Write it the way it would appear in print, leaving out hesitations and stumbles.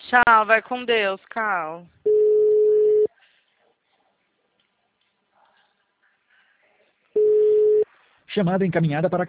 Tchau, vai com Deus, Cal. Chamada encaminhada para